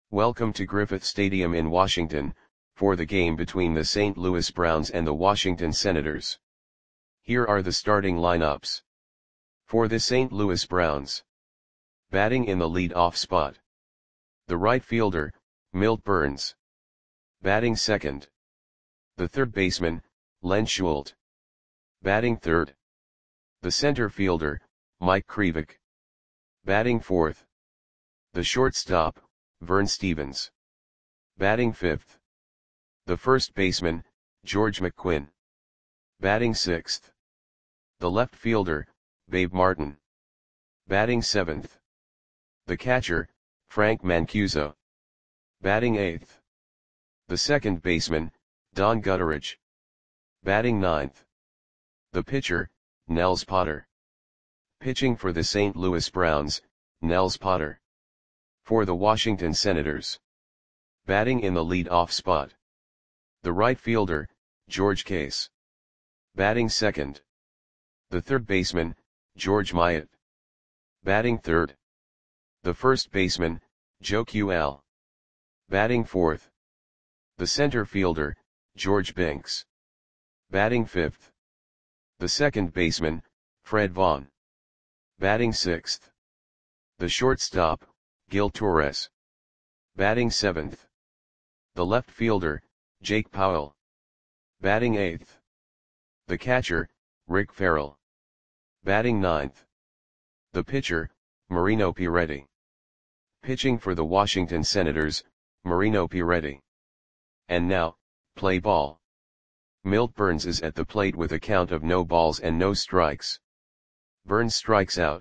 Welcome to Griffith Stadium in Washington, for the game between the St. Louis Browns and the Washington Senators. Here are the starting lineups. For the St. Louis Browns. Batting in the lead-off spot. The right fielder, Milt Burns. Batting second. The third baseman, Len Schult. Batting third. The center fielder, Mike Krivik. Batting fourth. The shortstop, Vern Stephens. Batting fifth. The first baseman, George McQuinn. Batting sixth. The left fielder, Babe Martin. Batting seventh. The catcher, Frank Mancuso. Batting eighth. The second baseman, Don Gutteridge. Batting ninth. The pitcher, Nels Potter. Pitching for the St. Louis Browns, Nels Potter. For the Washington Senators. Batting in the lead-off spot. The right fielder, George Case. Batting second. The third baseman, George Myatt. Batting third. The first baseman, Joe QL. Batting fourth. The center fielder, George Binks. Batting fifth. The second baseman, Fred Vaughn. Batting sixth. The shortstop, Gil Torres. Batting seventh. The left fielder, Jake Powell. Batting eighth. The catcher, Rick Farrell. Batting ninth. The pitcher, Marino Piretti. Pitching for the Washington Senators, Marino Piretti. And now, play ball. Milt Burns is at the plate with a count of no balls and no strikes. Burns strikes out.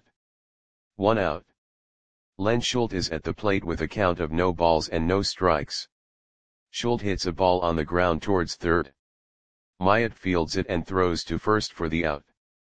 1 out. Len Schult is at the plate with a count of no balls and no strikes. Schult hits a ball on the ground towards third. Myatt fields it and throws to first for the out.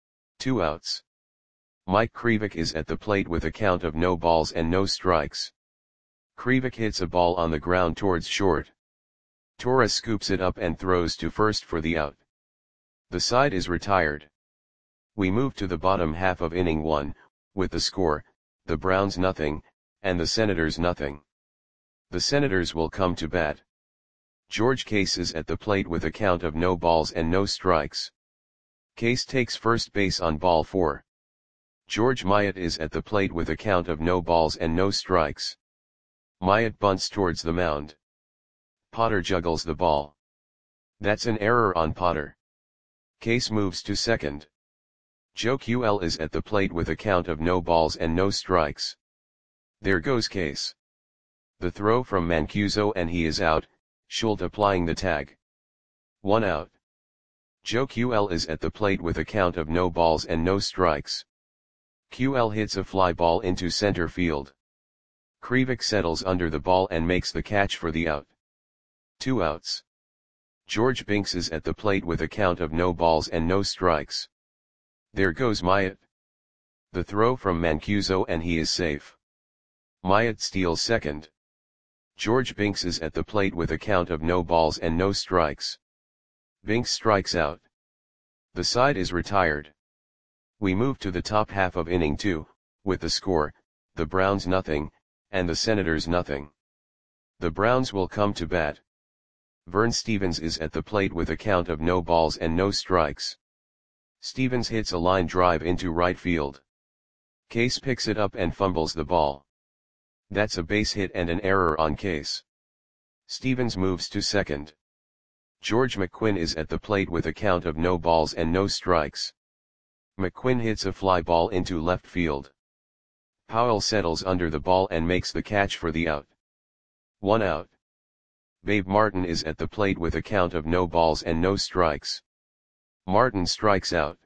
2 outs. Mike Krivik is at the plate with a count of no balls and no strikes. Krivik hits a ball on the ground towards short. Torres scoops it up and throws to first for the out. The side is retired. We move to the bottom half of inning 1, with the score, the Browns nothing, and the Senators nothing. The Senators will come to bat. George Case is at the plate with a count of no balls and no strikes. Case takes first base on ball 4. George Myatt is at the plate with a count of no balls and no strikes. Myatt bunts towards the mound. Potter juggles the ball. That's an error on Potter. Case moves to second. Joe QL is at the plate with a count of no balls and no strikes. There goes Case. The throw from Mancuso and he is out, Schult applying the tag. 1 out. Joe QL is at the plate with a count of no balls and no strikes. QL hits a fly ball into center field. Krivik settles under the ball and makes the catch for the out. 2 outs. George Binks is at the plate with a count of no balls and no strikes. There goes Myatt. The throw from Mancuso and he is safe. Myatt steals second. George Binks is at the plate with a count of no balls and no strikes. Binks strikes out. The side is retired. We move to the top half of inning 2, with the score, the Browns nothing, and the Senators nothing. The Browns will come to bat. Vern Stephens is at the plate with a count of no balls and no strikes. Stephens hits a line drive into right field. Case picks it up and fumbles the ball. That's a base hit and an error on Case. Stephens moves to second. George McQuinn is at the plate with a count of no balls and no strikes. McQuinn hits a fly ball into left field. Powell settles under the ball and makes the catch for the out. 1 out. Babe Martin is at the plate with a count of no balls and no strikes. Martin strikes out.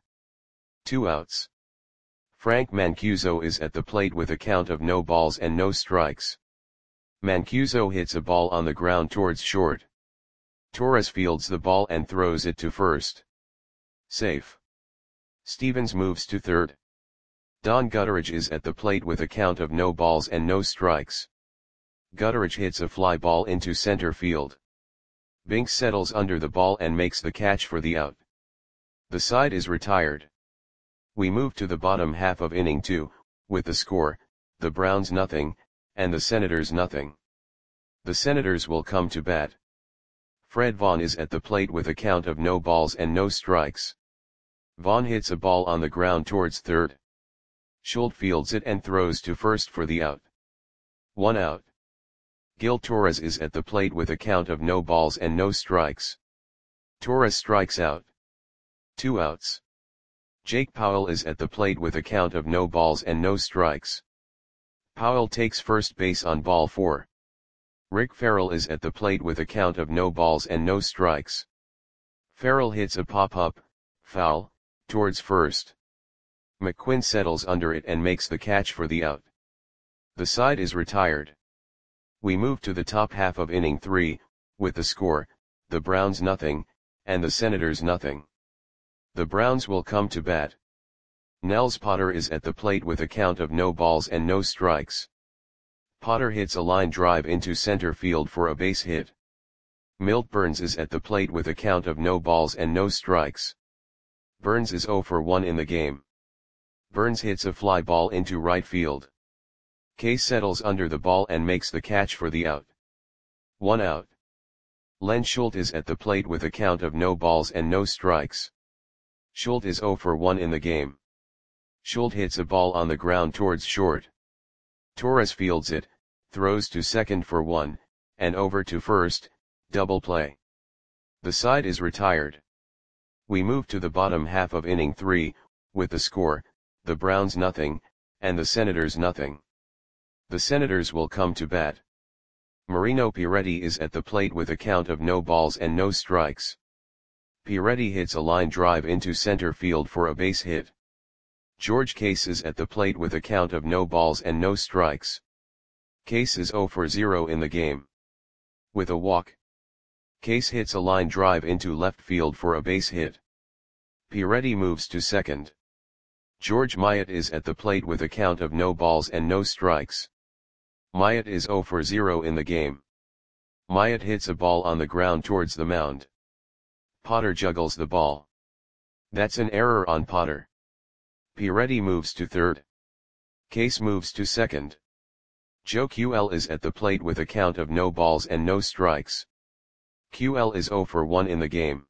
2 outs. Frank Mancuso is at the plate with a count of no balls and no strikes. Mancuso hits a ball on the ground towards short. Torres fields the ball and throws it to first. Safe. Stephens moves to third. Don Gutteridge is at the plate with a count of no balls and no strikes. Gutteridge hits a fly ball into center field. Binks settles under the ball and makes the catch for the out. The side is retired. We move to the bottom half of inning 2, with the score, the Browns nothing, and the Senators nothing. The Senators will come to bat. Fred Vaughn is at the plate with a count of no balls and no strikes. Vaughn hits a ball on the ground towards third. Schultz fields it and throws to first for the out. 1 out. Gil Torres is at the plate with a count of no balls and no strikes. Torres strikes out. 2 outs. Jake Powell is at the plate with a count of no balls and no strikes. Powell takes first base on ball 4. Rick Farrell is at the plate with a count of no balls and no strikes. Farrell hits a pop-up, foul, towards first. McQuinn settles under it and makes the catch for the out. The side is retired. We move to the top half of inning 3, with the score, the Browns nothing, and the Senators nothing. The Browns will come to bat. Nels Potter is at the plate with a count of no balls and no strikes. Potter hits a line drive into center field for a base hit. Milt Burns is at the plate with a count of no balls and no strikes. Burns is 0 for 1 in the game. Burns hits a fly ball into right field. Case settles under the ball and makes the catch for the out. 1 out. Len Schultz is at the plate with a count of no balls and no strikes. Schultz is 0 for 1 in the game. Schultz hits a ball on the ground towards short. Torres fields it, throws to second for 1, and over to first, double play. The side is retired. We move to the bottom half of inning 3, with the score, the Browns nothing, and the Senators nothing. The Senators will come to bat. Marino Piretti is at the plate with a count of no balls and no strikes. Piretti hits a line drive into center field for a base hit. George Case is at the plate with a count of no balls and no strikes. Case is 0 for 0 in the game. With a walk. Case hits a line drive into left field for a base hit. Piretti moves to second. George Myatt is at the plate with a count of no balls and no strikes. Myatt is 0 for 0 in the game. Myatt hits a ball on the ground towards the mound. Potter juggles the ball. That's an error on Potter. Piretti moves to third. Case moves to second. Joe QL is at the plate with a count of no balls and no strikes. QL is 0 for 1 in the game.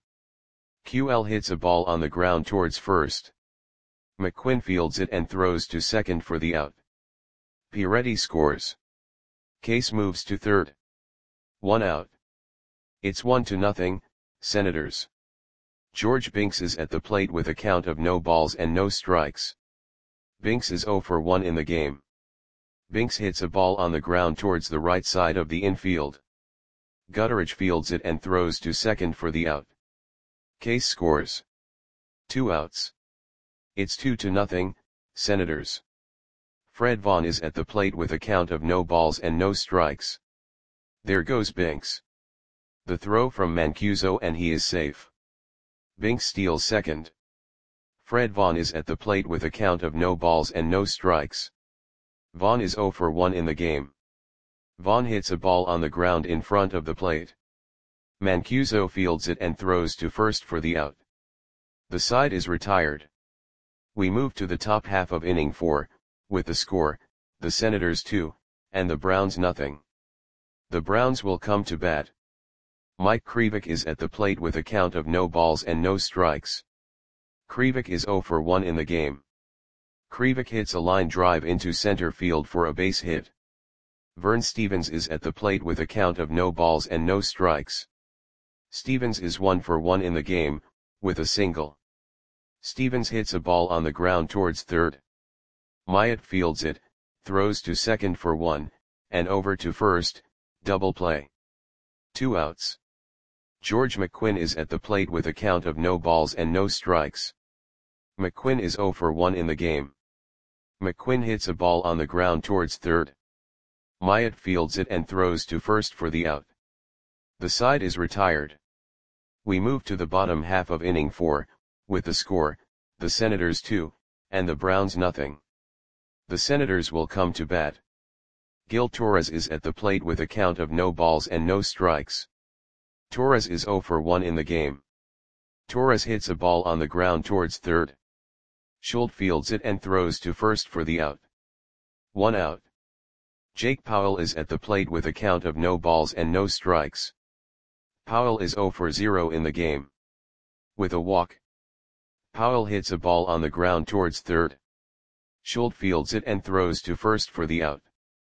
QL hits a ball on the ground towards first. McQuinn fields it and throws to second for the out. Piretti scores. Case moves to third. 1 out. It's 1-0, Senators. George Binks is at the plate with a count of no balls and no strikes. Binks is 0 for 1 in the game. Binks hits a ball on the ground towards the right side of the infield. Gutteridge fields it and throws to second for the out. Case scores. 2 outs. It's 2-0, Senators. Fred Vaughn is at the plate with a count of no balls and no strikes. There goes Binks. The throw from Mancuso and he is safe. Binks steals second. Fred Vaughn is at the plate with a count of no balls and no strikes. Vaughn is 0 for 1 in the game. Vaughn hits a ball on the ground in front of the plate. Mancuso fields it and throws to first for the out. The side is retired. We move to the top half of inning 4, with the score, the Senators 2, and the Browns nothing. The Browns will come to bat. Mike Krivik is at the plate with a count of no balls and no strikes. Krivik is 0 for 1 in the game. Krivik hits a line drive into center field for a base hit. Vern Stevens is at the plate with a count of no balls and no strikes. Stevens is 1 for 1 in the game, with a single. Stevens hits a ball on the ground towards third. Myatt fields it, throws to second for 1, and over to first, double play. 2 outs. George McQuinn is at the plate with a count of no balls and no strikes. McQuinn is 0 for 1 in the game. McQuinn hits a ball on the ground towards third. Myatt fields it and throws to first for the out. The side is retired. We move to the bottom half of inning 4, with the score, the Senators 2, and the Browns nothing. The Senators will come to bat. Gil Torres is at the plate with a count of no balls and no strikes. Torres is 0 for 1 in the game. Torres hits a ball on the ground towards third. Schultz fields it and throws to first for the out. 1 out. Jake Powell is at the plate with a count of no balls and no strikes. Powell is 0 for 0 in the game. With a walk, Powell hits a ball on the ground towards third. Schultz fields it and throws to first for the out.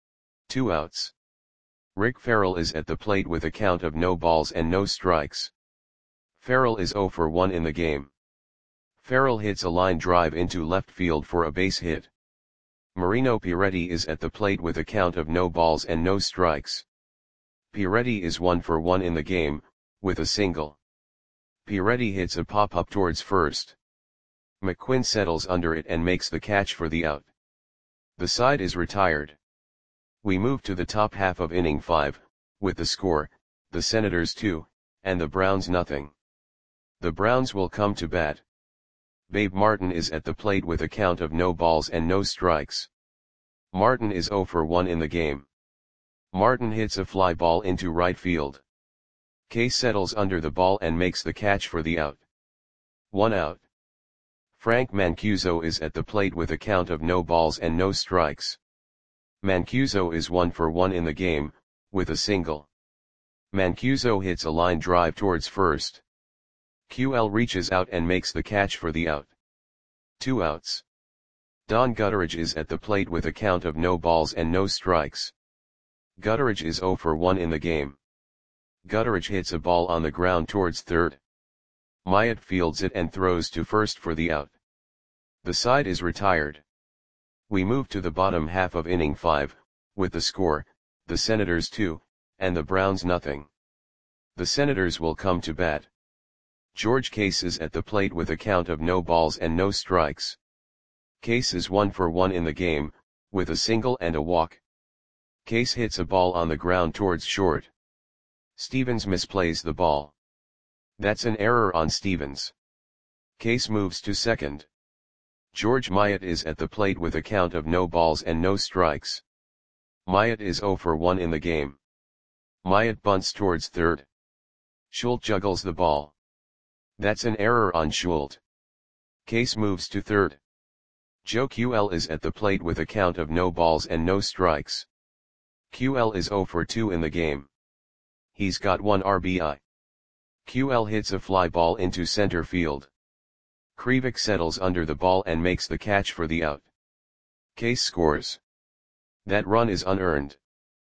2 outs. Rick Farrell is at the plate with a count of no balls and no strikes. Farrell is 0 for 1 in the game. Farrell hits a line drive into left field for a base hit. Marino Piretti is at the plate with a count of no balls and no strikes. Piretti is 1 for 1 in the game, with a single. Piretti hits a pop-up towards first. McQuinn settles under it and makes the catch for the out. The side is retired. We move to the top half of inning 5, with the score, the Senators 2, and the Browns nothing. The Browns will come to bat. Babe Martin is at the plate with a count of no balls and no strikes. Martin is 0 for 1 in the game. Martin hits a fly ball into right field. Case settles under the ball and makes the catch for the out. 1 out. Frank Mancuso is at the plate with a count of no balls and no strikes. Mancuso is 1 for 1 in the game, with a single. Mancuso hits a line drive towards first. QL reaches out and makes the catch for the out. 2 outs. Don Gutteridge is at the plate with a count of no balls and no strikes. Gutteridge is 0 for 1 in the game. Gutteridge hits a ball on the ground towards third. Myatt fields it and throws to first for the out. The side is retired. We move to the bottom half of inning 5, with the score, the Senators 2, and the Browns nothing. The Senators will come to bat. George Case is at the plate with a count of no balls and no strikes. Case is 1 for 1 in the game, with a single and a walk. Case hits a ball on the ground towards short. Stevens misplays the ball. That's an error on Stevens. Case moves to second. George Myatt is at the plate with a count of no balls and no strikes. Myatt is 0 for 1 in the game. Myatt bunts towards third. Schultz juggles the ball. That's an error on Schultz. Case moves to third. Joe QL is at the plate with a count of no balls and no strikes. QL is 0 for 2 in the game. He's got 1 RBI. QL hits a fly ball into center field. Krivik settles under the ball and makes the catch for the out. Case scores. That run is unearned.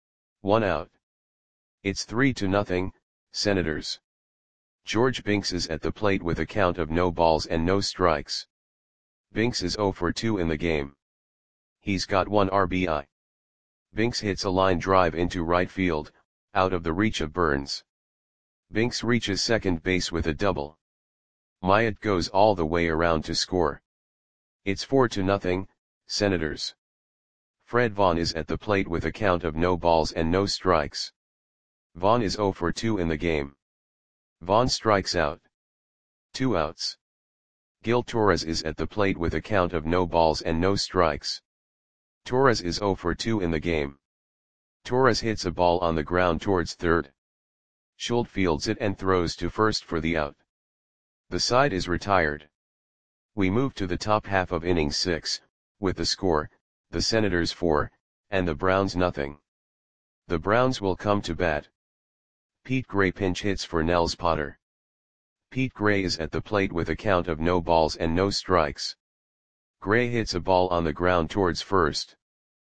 1 out. It's 3-0, Senators. George Binks is at the plate with a count of no balls and no strikes. Binks is 0 for 2 in the game. He's got 1 RBI. Binks hits a line drive into right field, out of the reach of Burns. Binks reaches second base with a double. Myatt goes all the way around to score. It's 4-0, Senators. Fred Vaughn is at the plate with a count of no balls and no strikes. Vaughn is 0 for 2 in the game. Vaughn strikes out. 2 outs. Gil Torres is at the plate with a count of no balls and no strikes. Torres is 0 for 2 in the game. Torres hits a ball on the ground towards third. Schultz fields it and throws to first for the out. The side is retired. We move to the top half of inning 6, with the score, the Senators 4, and the Browns nothing. The Browns will come to bat. Pete Gray pinch hits for Nels Potter. Pete Gray is at the plate with a count of no balls and no strikes. Gray hits a ball on the ground towards first.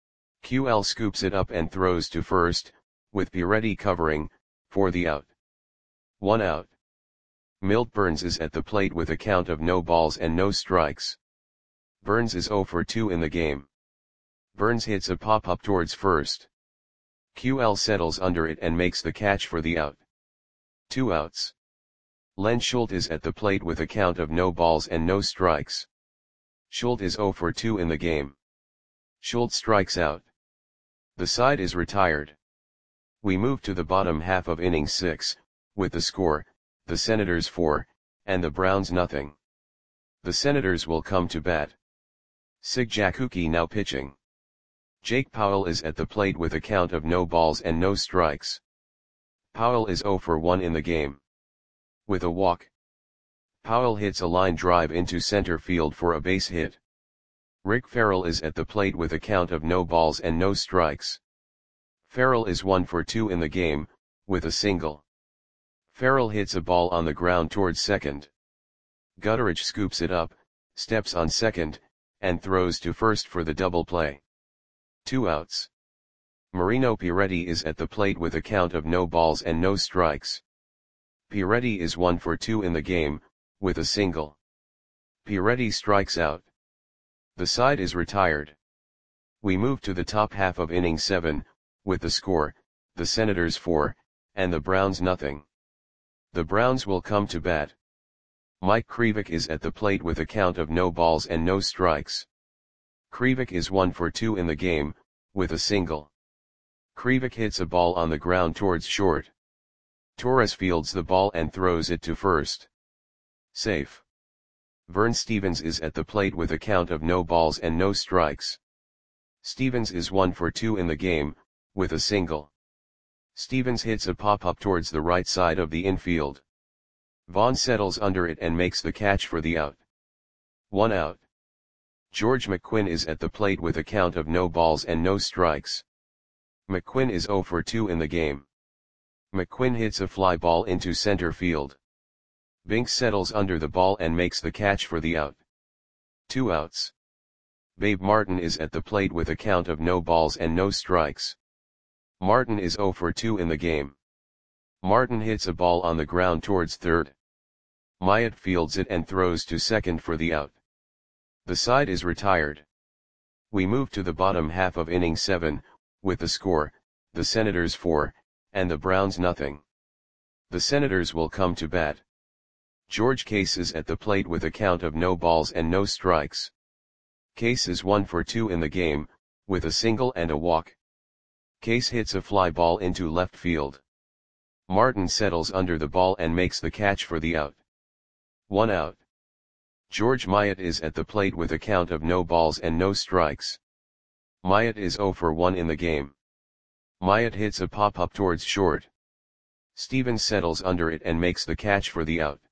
QL scoops it up and throws to first, with Piretti covering, for the out. 1 out. Milt Burns is at the plate with a count of no balls and no strikes. Burns is 0 for 2 in the game. Burns hits a pop-up towards first. QL settles under it and makes the catch for the out. 2 outs. Len Schultz is at the plate with a count of no balls and no strikes. Schultz is 0 for 2 in the game. Schultz strikes out. The side is retired. We move to the bottom half of inning 6, with the score, the Senators 4, and the Browns nothing. The Senators will come to bat. Sig Jakuki now pitching. Jake Powell is at the plate with a count of no balls and no strikes. Powell is 0 for 1 in the game. With a walk, Powell hits a line drive into center field for a base hit. Rick Farrell is at the plate with a count of no balls and no strikes. Farrell is 1 for 2 in the game, with a single. Farrell hits a ball on the ground towards second. Gutteridge scoops it up, steps on second, and throws to first for the double play. 2 outs. Marino Piretti is at the plate with a count of no balls and no strikes. Piretti is 1 for 2 in the game, with a single. Piretti strikes out. The side is retired. We move to the top half of inning 7, with the score, the Senators 4, and the Browns nothing. The Browns will come to bat. Mike Krivik is at the plate with a count of no balls and no strikes. Krivik is 1 for 2 in the game, with a single. Krivik hits a ball on the ground towards short. Torres fields the ball and throws it to first. Safe. Vern Stevens is at the plate with a count of no balls and no strikes. Stevens is 1 for 2 in the game, with a single. Stevens hits a pop-up towards the right side of the infield. Vaughn settles under it and makes the catch for the out. 1 out. George McQuinn is at the plate with a count of no balls and no strikes. McQuinn is 0 for 2 in the game. McQuinn hits a fly ball into center field. Binks settles under the ball and makes the catch for the out. 2 outs. Babe Martin is at the plate with a count of no balls and no strikes. Martin is 0 for 2 in the game. Martin hits a ball on the ground towards third. Myatt fields it and throws to second for the out. The side is retired. We move to the bottom half of inning 7, with the score, the Senators 4, and the Browns nothing. The Senators will come to bat. George Case is at the plate with a count of no balls and no strikes. Case is 1 for 2 in the game, with a single and a walk. Case hits a fly ball into left field. Martin settles under the ball and makes the catch for the out. 1 out. George Myatt is at the plate with a count of no balls and no strikes. Myatt is 0 for 1 in the game. Myatt hits a pop-up towards short. Stevens settles under it and makes the catch for the out.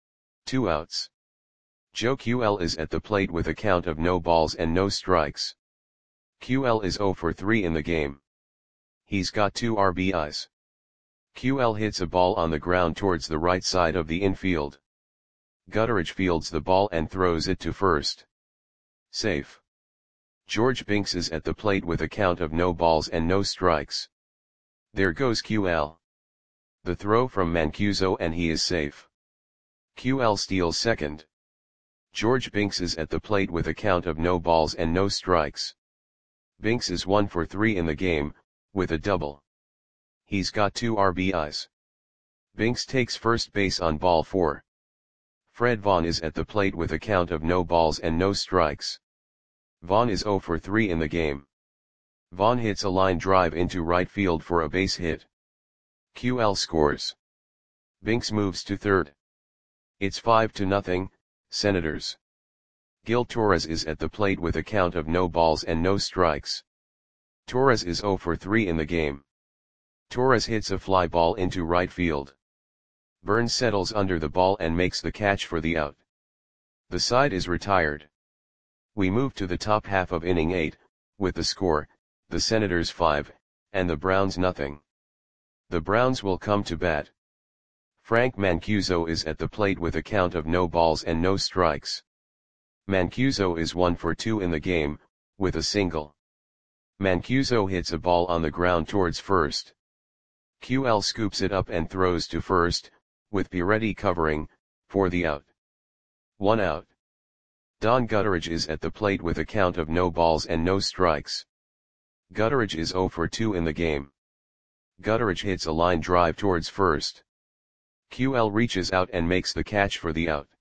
2 outs. Joe QL is at the plate with a count of no balls and no strikes. QL is 0 for 3 in the game. He's got 2 RBIs. QL hits a ball on the ground towards the right side of the infield. Gutteridge fields the ball and throws it to first. Safe. George Binks is at the plate with a count of no balls and no strikes. There goes QL. The throw from Mancuso and he is safe. QL steals second. George Binks is at the plate with a count of no balls and no strikes. Binks is 1 for 3 in the game, with a double. He's got 2 RBIs. Binks takes first base on ball 4. Fred Vaughn is at the plate with a count of no balls and no strikes. Vaughn is 0 for 3 in the game. Vaughn hits a line drive into right field for a base hit. QL scores. Binks moves to third. It's 5-0, Senators. Gil Torres is at the plate with a count of no balls and no strikes. Torres is 0 for 3 in the game. Torres hits a fly ball into right field. Burns settles under the ball and makes the catch for the out. The side is retired. We move to the top half of inning 8, with the score, the Senators 5, and the Browns nothing. The Browns will come to bat. Frank Mancuso is at the plate with a count of no balls and no strikes. Mancuso is 1 for 2 in the game, with a single. Mancuso hits a ball on the ground towards first. QL scoops it up and throws to first, with Piretti covering, for the out. 1 out. Don Gutteridge is at the plate with a count of no balls and no strikes. Gutteridge is 0 for 2 in the game. Gutteridge hits a line drive towards first. QL reaches out and makes the catch for the out.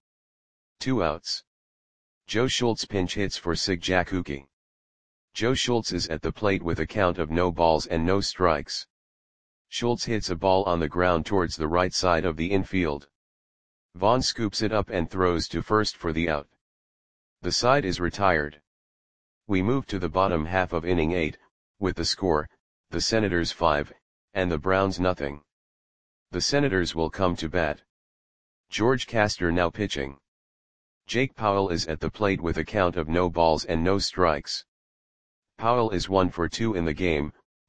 2 outs. Joe Schultz pinch hits for Sig Jakuki. Joe Schultz is at the plate with a count of no balls and no strikes. Schultz hits a ball on the ground towards the right side of the infield. Vaughn scoops it up and throws to first for the out. The side is retired. We move to the bottom half of inning 8, with the score, the Senators 5, and the Browns nothing. The Senators will come to bat. George Castor now pitching. Jake Powell is at the plate with a count of no balls and no strikes. Powell is 1 for 2 in the game,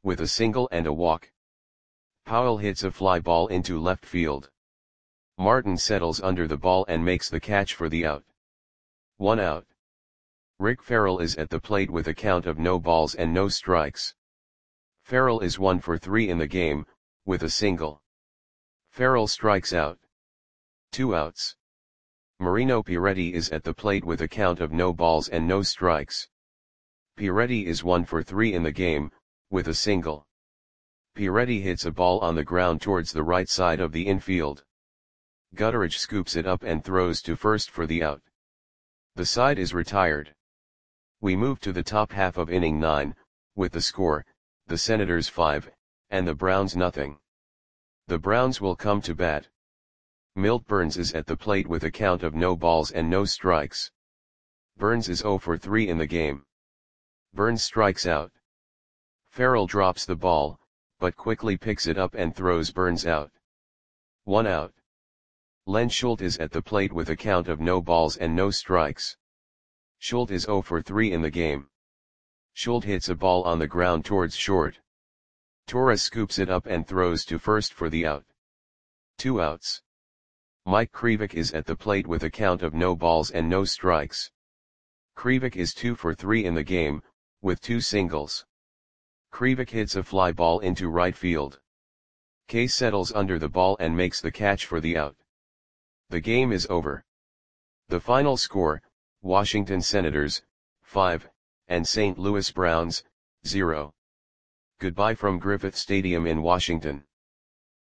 with a single and a walk. Powell hits a fly ball into left field. Martin settles under the ball and makes the catch for the out. 1 out. Rick Farrell is at the plate with a count of no balls and no strikes. Farrell is 1 for 3 in the game, with a single. Farrell strikes out. 2 outs. Marino Piretti is at the plate with a count of no balls and no strikes. Piretti is 1 for 3 in the game, with a single. Piretti hits a ball on the ground towards the right side of the infield. Gutteridge scoops it up and throws to first for the out. The side is retired. We move to the top half of inning 9, with the score, the Senators 5, and the Browns nothing. The Browns will come to bat. Milt Burns is at the plate with a count of no balls and no strikes. Burns is 0 for 3 in the game. Burns strikes out. Farrell drops the ball, but quickly picks it up and throws Burns out. 1 out. Len Schultz is at the plate with a count of no balls and no strikes. Schultz is 0 for 3 in the game. Schultz hits a ball on the ground towards short. Torres scoops it up and throws to first for the out. 2 outs. Mike Krivik is at the plate with a count of no balls and no strikes. Krivik is 2 for 3 in the game, with 2 singles. Krivik hits a fly ball into right field. Case settles under the ball and makes the catch for the out. The game is over. The final score, Washington Senators, 5, and St. Louis Browns, 0. Goodbye from Griffith Stadium in Washington.